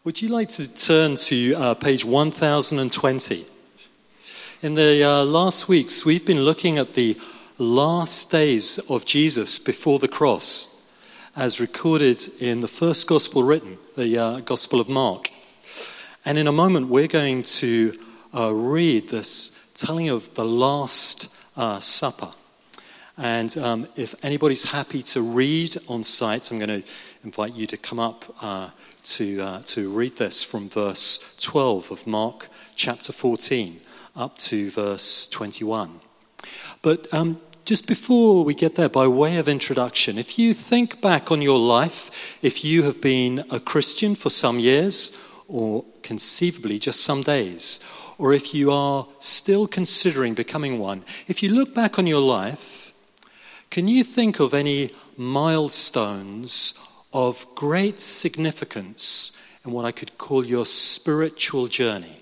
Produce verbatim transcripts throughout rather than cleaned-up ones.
Would you like to turn to uh, page one thousand twenty? In the uh, last weeks, we've been looking at the last days of Jesus before the cross, as recorded in the first gospel written, the uh, Gospel of Mark. And in a moment, we're going to uh, read this telling of the Last uh, Supper. And um, if anybody's happy to read on site, I'm going to invite you to come up uh, to uh, to read this from verse twelve of Mark chapter fourteen up to verse twenty-one. But um, just before we get there, by way of introduction, if you think back on your life, if you have been a Christian for some years, or conceivably just some days, or if you are still considering becoming one, if you look back on your life, can you think of any milestones of great significance in what I could call your spiritual journey?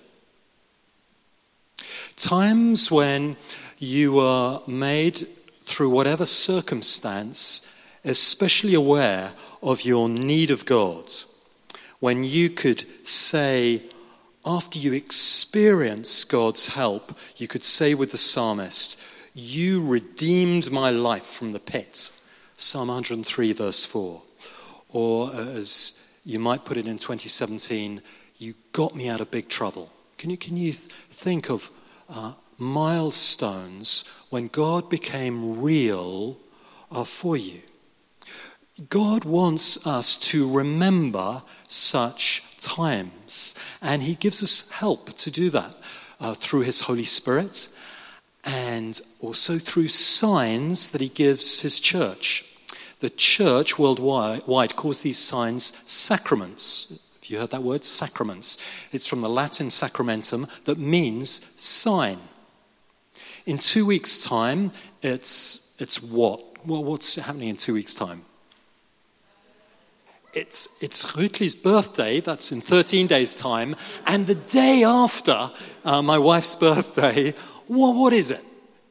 Times when you were made, through whatever circumstance, especially aware of your need of God. When you could say, after you experience God's help, you could say with the psalmist, "You redeemed my life from the pit." Psalm one hundred three, verse four. Or as you might put it in twenty seventeen, "You got me out of big trouble." Can you, can you th- think of uh, milestones when God became real uh, for you? God wants us to remember such times, and he gives us help to do that uh, through his Holy Spirit, and also through signs that he gives his church. The church worldwide calls these signs sacraments. Have you heard that word? Sacraments. It's from the Latin sacramentum that means sign. In two weeks' time, it's it's what? Well, what's happening in two weeks' time? It's it's Rütli's birthday, that's in thirteen days' time, and the day after uh, my wife's birthday, well, what is it?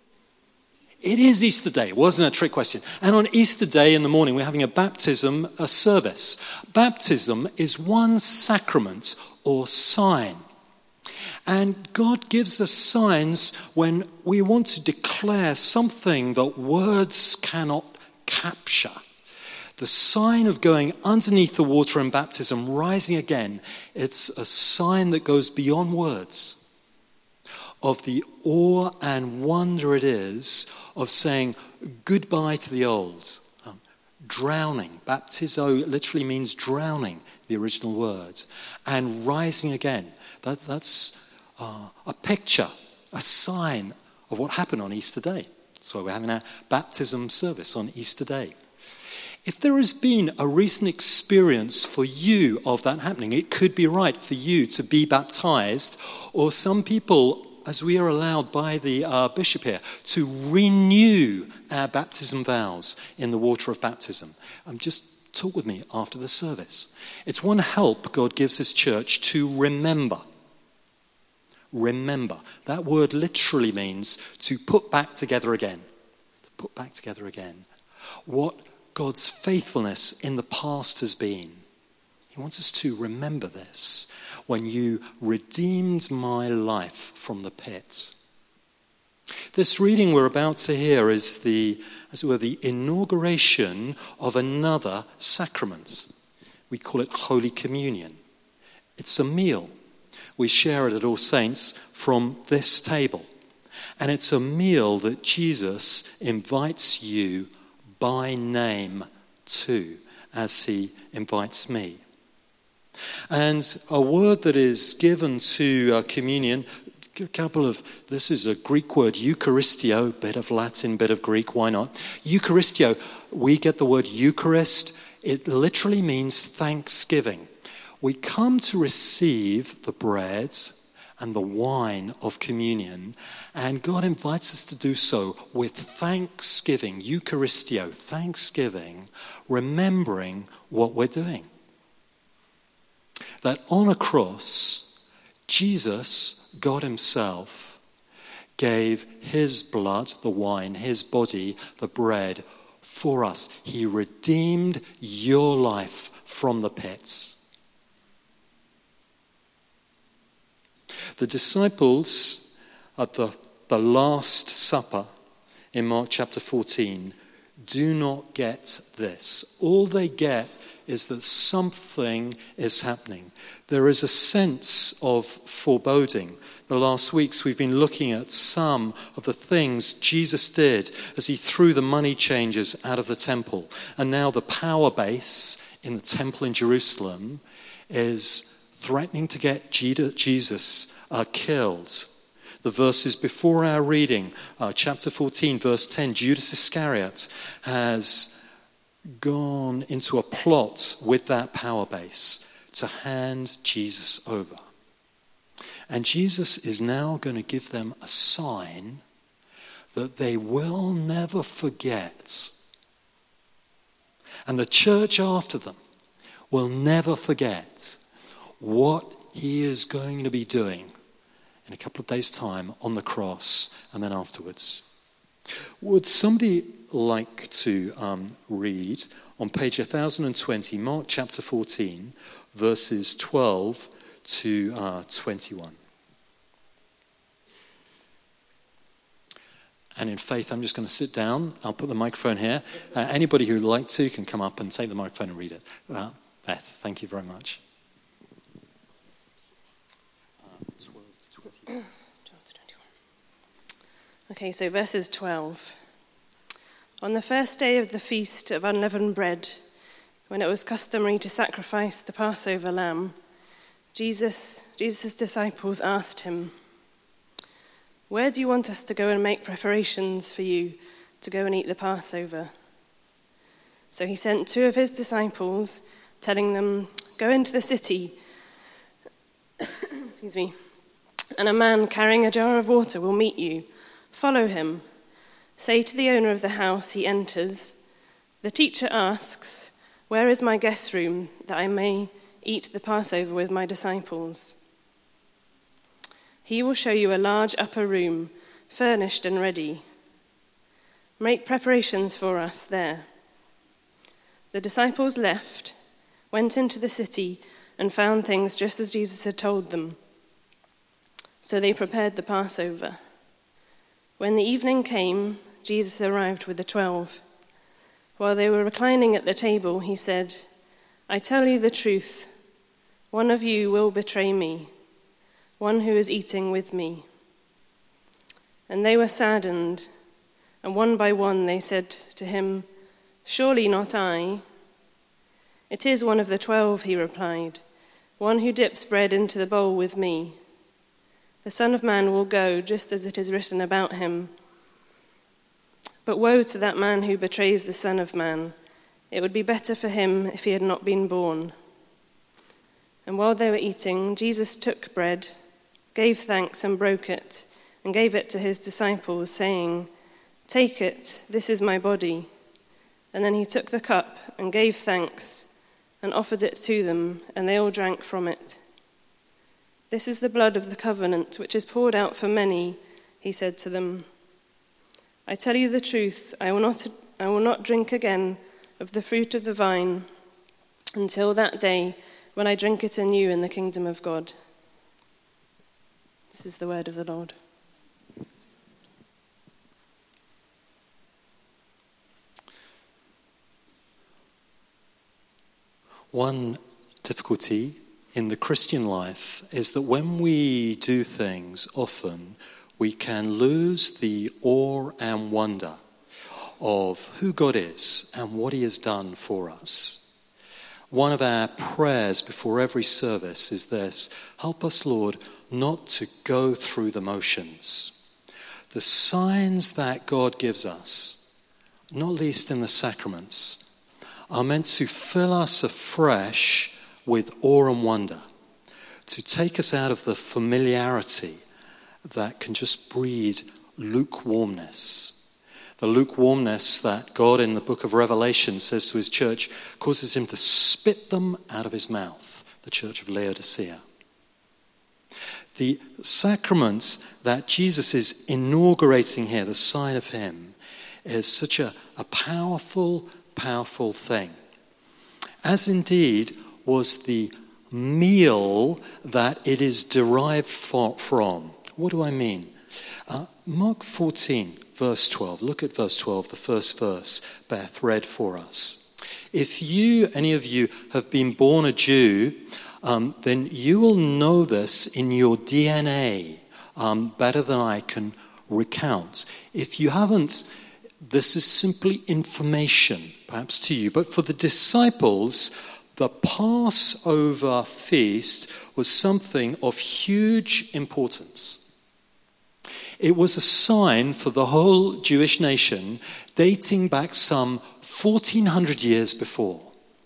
It is Easter Day. It wasn't a trick question. And on Easter Day in the morning, we're having a baptism a service. Baptism is one sacrament or sign. And God gives us signs when we want to declare something that words cannot capture. The sign of going underneath the water in baptism, rising again, it's a sign that goes beyond words, of the awe and wonder it is of saying goodbye to the old. Um, drowning, baptizo literally means drowning, the original word, and rising again. That, that's uh, a picture, a sign of what happened on Easter Day. That's why we're having a baptism service on Easter Day. If there has been a recent experience for you of that happening, it could be right for you to be baptized, or some people, as we are allowed by the uh, bishop here, to renew our baptism vows in the water of baptism. Um, just talk with me after the service. It's one help God gives his church to remember. Remember. That word literally means to put back together again. To put back together again. What God's faithfulness in the past has been. He wants us to remember this. When you redeemed my life from the pit. This reading we're about to hear is the, as it were, the inauguration of another sacrament. We call it Holy Communion. It's a meal. We share it at All Saints from this table. And it's a meal that Jesus invites you by name to, as he invites me. And a word that is given to uh, communion, a couple of, this is a Greek word, Eucharistio, bit of Latin, bit of Greek, why not? Eucharistio, we get the word Eucharist. It literally means thanksgiving. We come to receive the bread and the wine of communion, and God invites us to do so with thanksgiving, Eucharistio, thanksgiving, remembering what we're doing. That on a cross, Jesus, God himself, gave his blood, the wine, his body, the bread, for us. He redeemed your life from the pits. The disciples at the, the Last Supper in Mark chapter fourteen do not get this. All they get is that something is happening. There is a sense of foreboding. The last weeks we've been looking at some of the things Jesus did as he threw the money changers out of the temple. And now the power base in the temple in Jerusalem is threatening to get Jesus uh, killed. The verses before our reading, uh, chapter fourteen, verse ten, Judas Iscariot has gone into a plot with that power base to hand Jesus over. And Jesus is now going to give them a sign that they will never forget. And the church after them will never forget what he is going to be doing in a couple of days' time on the cross and then afterwards. Would somebody like to um, read on page one thousand twenty, Mark chapter fourteen, verses twelve to uh, twenty-one. And in faith, I'm just going to sit down. I'll put the microphone here. Uh, anybody who would like to can come up and take the microphone and read it. Uh, Beth, thank you very much. Uh, twelve to twenty-one. Okay, so verses twelve. On the first day of the feast of unleavened bread, when it was customary to sacrifice the Passover lamb, Jesus, Jesus' disciples asked him, "Where do you want us to go and make preparations for you to go and eat the Passover?" So he sent two of his disciples, telling them, "Go into the city, excuse me, and a man carrying a jar of water will meet you. Follow him. Say to the owner of the house he enters, 'The teacher asks, where is my guest room that I may eat the Passover with my disciples?' He will show you a large upper room, furnished and ready. Make preparations for us there." The disciples left, went into the city, and found things just as Jesus had told them. So they prepared the Passover. When the evening came, Jesus arrived with the twelve. While they were reclining at the table, he said, "I tell you the truth, one of you will betray me, one who is eating with me." And they were saddened, and one by one they said to him, "Surely not I." "It is one of the twelve," he replied, "one who dips bread into the bowl with me. The Son of Man will go just as it is written about him. But woe to that man who betrays the Son of Man. It would be better for him if he had not been born." And while they were eating, Jesus took bread, gave thanks and broke it, and gave it to his disciples, saying, "Take it, this is my body." And then he took the cup and gave thanks and offered it to them, and they all drank from it. "This is the blood of the covenant, which is poured out for many," he said to them. "I tell you the truth, I will not, I will not drink again of the fruit of the vine until that day when I drink it anew in the kingdom of God." This is the word of the Lord. One difficulty in the Christian life is that when we do things, often we can lose the awe and wonder of who God is and what he has done for us. One of our prayers before every service is this: help us, Lord, not to go through the motions. The signs that God gives us, not least in the sacraments, are meant to fill us afresh with awe and wonder, to take us out of the familiarity that can just breed lukewarmness. The lukewarmness that God in the book of Revelation says to his church causes him to spit them out of his mouth, the church of Laodicea. The sacrament that Jesus is inaugurating here, the sign of him, is such a, a powerful, powerful thing. As indeed was the meal that it is derived for, from. What do I mean? Uh, Mark fourteen, verse twelve. Look at verse twelve, the first verse Beth read for us. If you, any of you, have been born a Jew, um, then you will know this in your D N A um, better than I can recount. If you haven't, this is simply information, perhaps to you. But for the disciples, the Passover feast was something of huge importance. It was a sign for the whole Jewish nation dating back some fourteen hundred years before.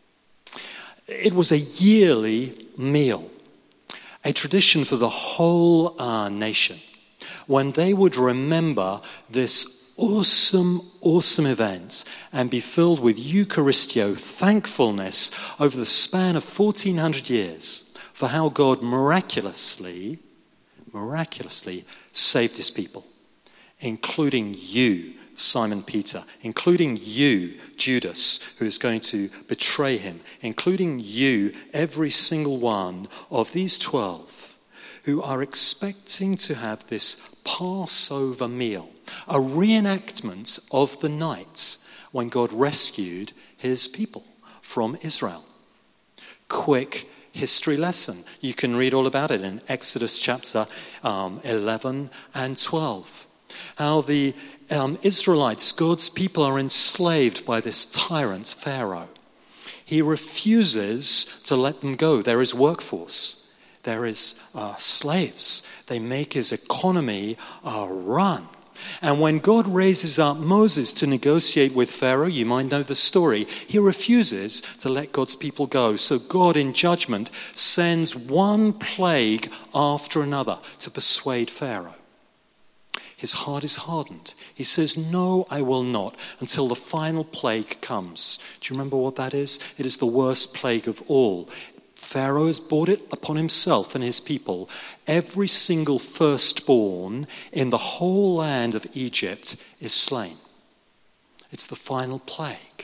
It was a yearly meal, a tradition for the whole uh, nation, when they would remember this awesome, awesome event and be filled with Eucharistio, thankfulness over the span of fourteen hundred years for how God miraculously, miraculously saved his people, including you, Simon Peter, including you, Judas, who is going to betray him, including you, every single one of these twelve who are expecting to have this Passover meal, a reenactment of the night when God rescued his people from Israel. Quick history lesson. You can read all about it in Exodus chapter um, eleven and twelve. How the um, Israelites, God's people, are enslaved by this tyrant, Pharaoh. He refuses to let them go. There is workforce. There is uh, slaves. They make his economy uh, run. And when God raises up Moses to negotiate with Pharaoh, you might know the story, he refuses to let God's people go. So God, in judgment, sends one plague after another to persuade Pharaoh. His heart is hardened. He says, no, I will not, until the final plague comes. Do you remember what that is? It is the worst plague of all. Pharaoh has brought it upon himself and his people. Every single firstborn in the whole land of Egypt is slain. It's the final plague.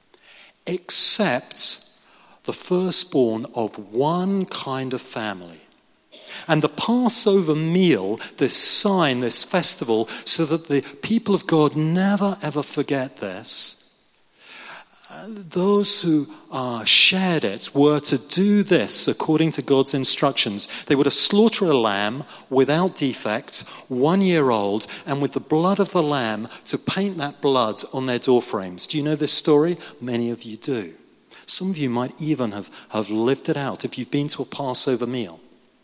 Except the firstborn of one kind of family. And the Passover meal, this sign, this festival, so that the people of God never ever forget this, those who uh, shared it were to do this according to God's instructions. They were to slaughter a lamb without defect, one year old, and with the blood of the lamb to paint that blood on their doorframes. Do you know this story? Many of you do. Some of you might even have, have lived it out if you've been to a Passover meal.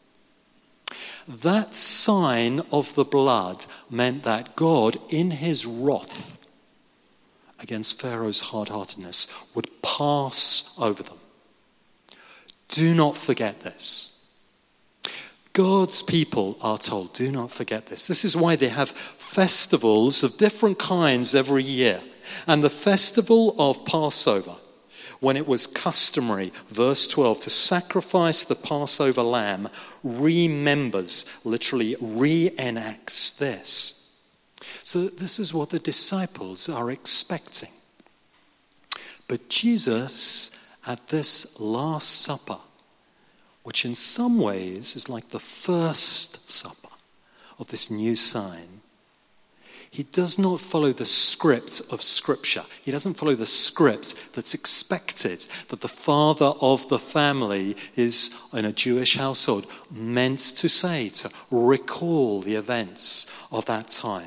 That sign of the blood meant that God, in his wrath against Pharaoh's hard-heartedness, would pass over them. Do not forget this. God's people are told, do not forget this. This is why they have festivals of different kinds every year. And the festival of Passover, when it was customary, verse twelve, to sacrifice the Passover lamb, remembers, literally reenacts this. So this is what the disciples are expecting. But Jesus, at this Last Supper, which in some ways is like the first supper of this new sign, he does not follow the script of Scripture. He doesn't follow the script that's expected, that the father of the family is, in a Jewish household, meant to say, to recall the events of that time.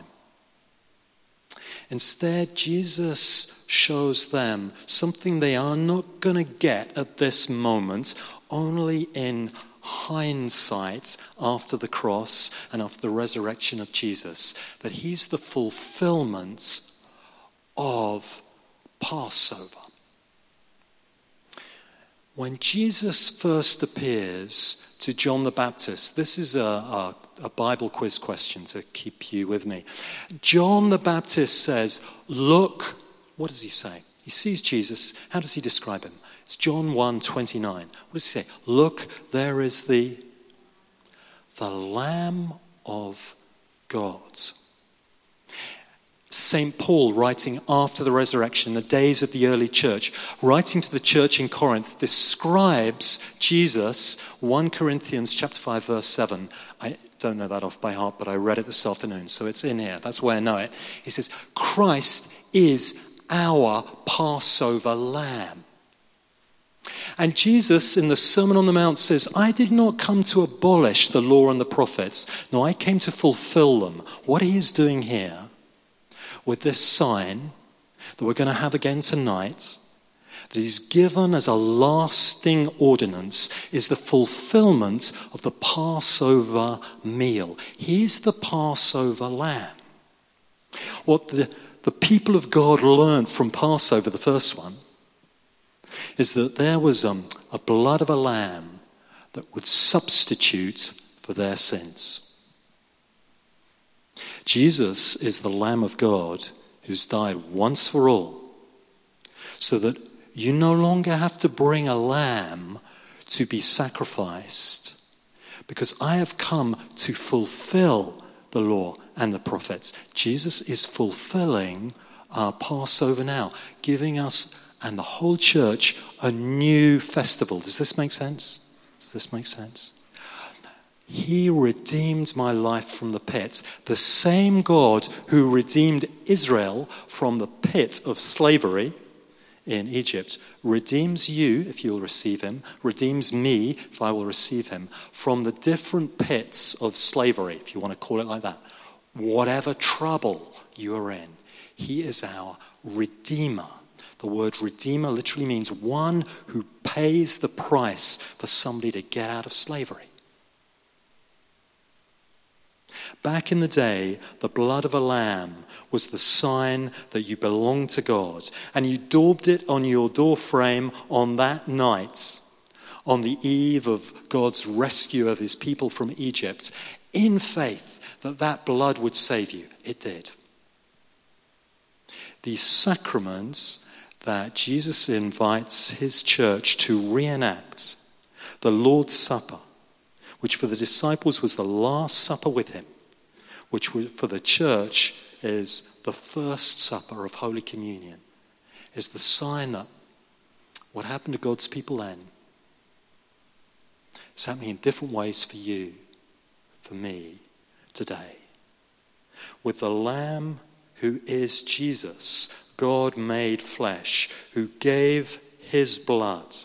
Instead, Jesus shows them something they are not going to get at this moment, only in hindsight after the cross and after the resurrection of Jesus, that he's the fulfillment of Passover. When Jesus first appears to John the Baptist, this is a, a, a Bible quiz question to keep you with me. John the Baptist says, look, what does he say? He sees Jesus. How does he describe him? It's John one twenty-nine. What does he say? Look, there is the, the Lamb of God. Saint Paul, writing after the resurrection, the days of the early church, writing to the church in Corinth, describes Jesus, First Corinthians chapter five, verse seven. I don't know that off by heart, but I read it this afternoon, so it's in here. That's why I know it. He says, Christ is our Passover lamb. And Jesus in the Sermon on the Mount says, I did not come to abolish the law and the prophets. No, I came to fulfill them. What he is doing here with this sign that we're going to have again tonight, that he's given as a lasting ordinance, is the fulfillment of the Passover meal. He's the Passover lamb. What the, the people of God learned from Passover, the first one, is that there was um, a blood of a lamb that would substitute for their sins. Jesus is the Lamb of God who's died once for all, so that you no longer have to bring a lamb to be sacrificed, because I have come to fulfill the law and the prophets. Jesus is fulfilling our Passover now, giving us and the whole church a new festival. Does this make sense? Does this make sense? He redeemed my life from the pit. The same God who redeemed Israel from the pit of slavery in Egypt redeems you, if you'll receive him, redeems me, if I will receive him, from the different pits of slavery, if you want to call it like that. Whatever trouble you are in, he is our Redeemer. The word Redeemer literally means one who pays the price for somebody to get out of slavery. Back in the day, the blood of a lamb was the sign that you belonged to God, and you daubed it on your door frame on that night, on the eve of God's rescue of his people from Egypt, in faith that that blood would save you. It did. These sacraments that Jesus invites his church to reenact, the Lord's Supper, which for the disciples was the last supper with him, which for the church is the first supper of Holy Communion, is the sign that what happened to God's people then is happening in different ways for you, for me, today. With the Lamb who is Jesus, God made flesh, who gave his blood,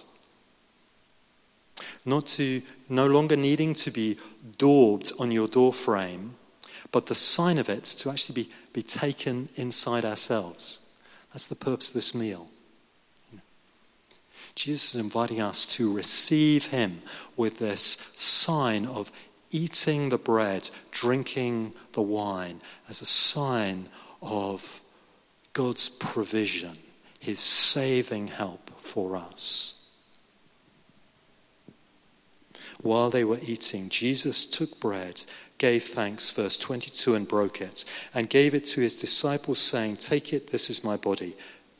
not to, no longer needing to be daubed on your door frame, but the sign of it to actually be, be taken inside ourselves. That's the purpose of this meal. Jesus is inviting us to receive him with this sign of eating the bread, drinking the wine, as a sign of God's provision, his saving help for us. While they were eating, Jesus took bread, gave thanks, verse twenty-two, and broke it, and gave it to his disciples, saying, "Take it, this is my body."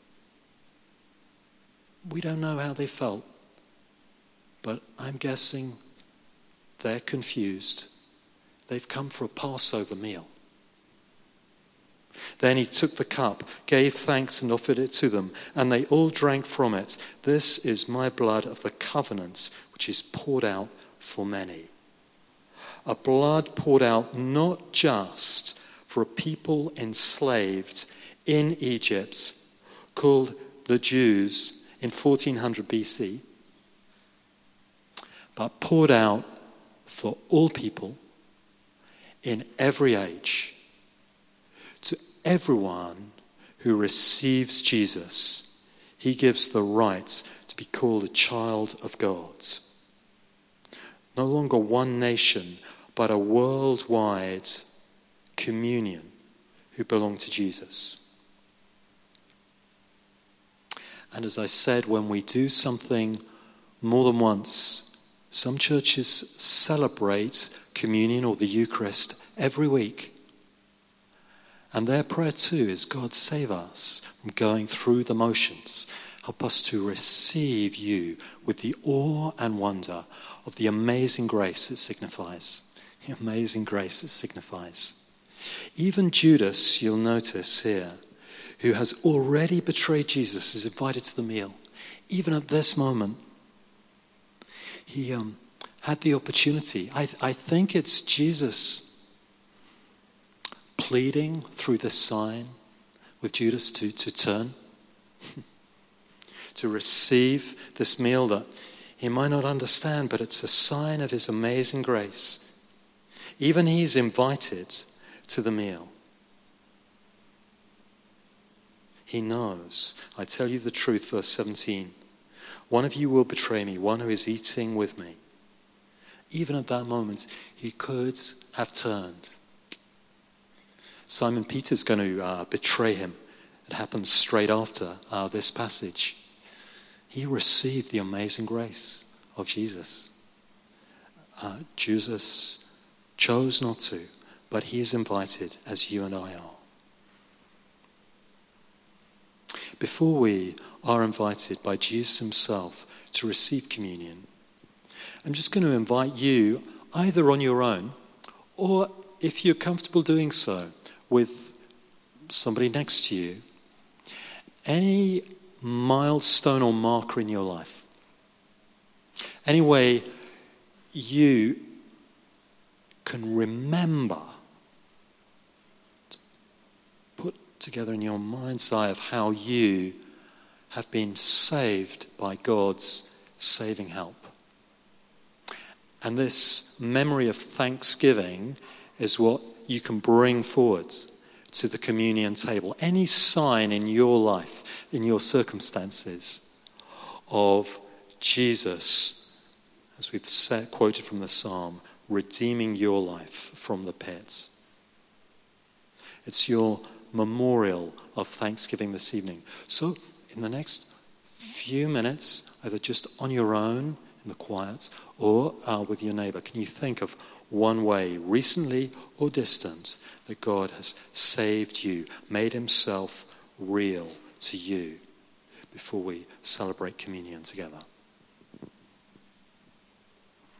We don't know how they felt, but I'm guessing they're confused. They've come for a Passover meal. Then he took the cup, gave thanks, and offered it to them, and they all drank from it. "This is my blood of the covenant, which is poured out for many." A blood poured out not just for a people enslaved in Egypt called the Jews in fourteen hundred B C, but poured out for all people in every age, to everyone who receives Jesus. He gives the right to be called a child of God. No longer one nation, but a worldwide communion who belong to Jesus. And as I said, when we do something more than once, some churches celebrate communion or the Eucharist every week. And their prayer too is, God, save us from going through the motions. Help us to receive you with the awe and wonder of the amazing grace it signifies. The amazing grace it signifies. Even Judas, you'll notice here, who has already betrayed Jesus, is invited to the meal. Even at this moment, he um, had the opportunity. I, I think it's Jesus pleading through this sign with Judas to, to turn, to receive this meal that he might not understand, but it's a sign of his amazing grace. Even he's invited to the meal. He knows. I tell you the truth, verse seventeen. One of you will betray me, one who is eating with me. Even at that moment, he could have turned. Simon Peter's going to uh, betray him. It happens straight after uh, this passage. He received the amazing grace of Jesus. Uh, Jesus chose not to, but he is invited as you and I are. Before we are invited by Jesus himself to receive communion, I'm just going to invite you, either on your own, or if you're comfortable doing so, with somebody next to you, any milestone or marker in your life, any way you can remember, put together in your mind's eye of how you have been saved by God's saving help. And this memory of thanksgiving is what you can bring forward to the communion table. Any sign in your life, in your circumstances, of Jesus, as we've said, quoted from the psalm, redeeming your life from the pit. It's your memorial of thanksgiving this evening. So in the next few minutes, either just on your own in the quiet or uh, with your neighbor, can you think of one way, recently or distant, that God has saved you, made himself real to you before we celebrate communion together?